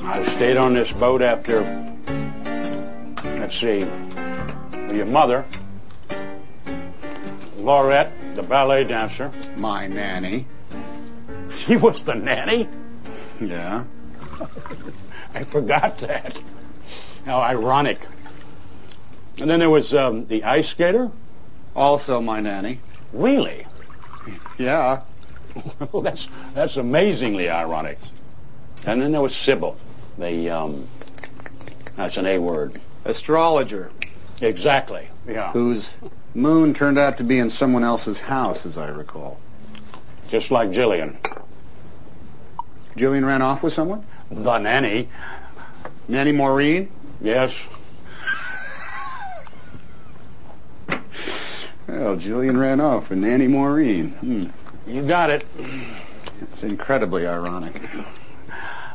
I stayed on this boat after, let's see, your mother, Laurette, the ballet dancer. My nanny. She was the nanny? Yeah. I forgot that. How ironic. And then there was the ice skater. Also my nanny. Really? Yeah. Well, that's amazingly ironic. And then there was Sybil. That's an A word. Astrologer. Exactly, yeah. Whose moon turned out to be in someone else's house, as I recall. Just like Jillian. Jillian ran off with someone? The nanny. Nanny Maureen? Yes. Well, Jillian ran off with Nanny Maureen. You got it. It's incredibly ironic.